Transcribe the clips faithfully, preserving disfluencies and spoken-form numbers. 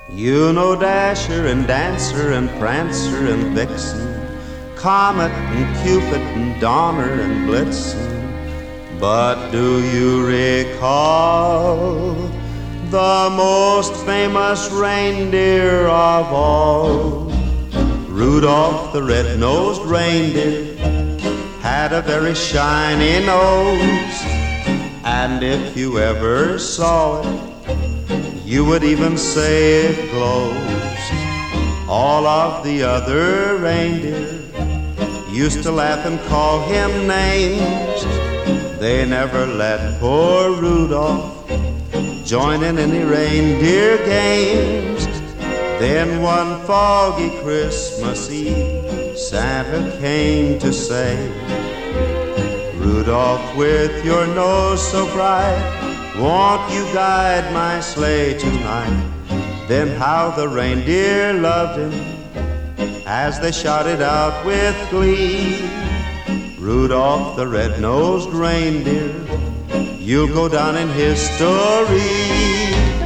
You know Dasher and Dancer and Prancer and Vixen, Comet and Cupid and Donner and Blitzen. But do you recall the most famous reindeer of all? Rudolph the red-nosed reindeer had a very shiny nose, and if you ever saw it, you would even say it glows. All of the other reindeer used to laugh and call him names. They never let poor Rudolph join in any reindeer games. Then one foggy Christmas Eve, Santa came to say, Rudolph, with your nose so bright, won't you guide my sleigh tonight? Then how the reindeer loved him as they shouted out with glee, Rudolph the red-nosed reindeer, you'll go down in history.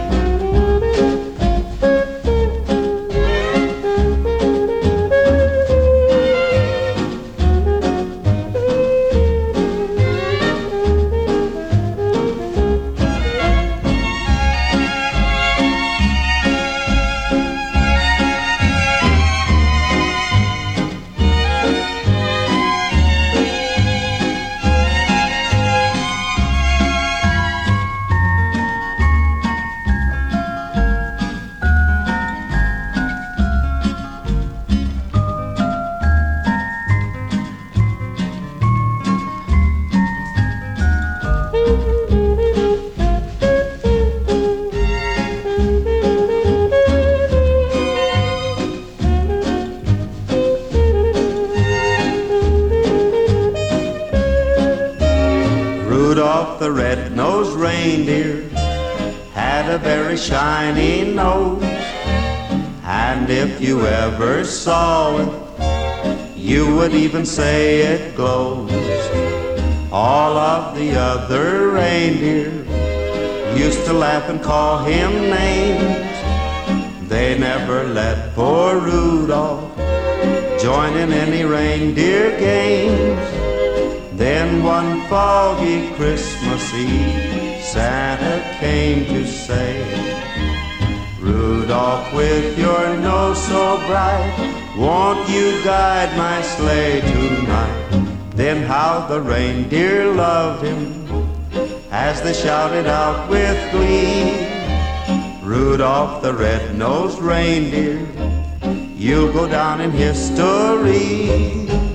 Rudolph the red-nosed reindeer had a very shiny nose, and if you ever saw it, you would even say it glows. All of the other reindeer used to laugh and call him names. They never let poor Rudolph join in any reindeer games. Then one foggy Christmas Eve, Santa came to say, Rudolph, with your nose so bright, won't you guide my sleigh tonight? Then how the reindeer loved him as they shouted out with glee, Rudolph the red-nosed reindeer, you'll go down in history.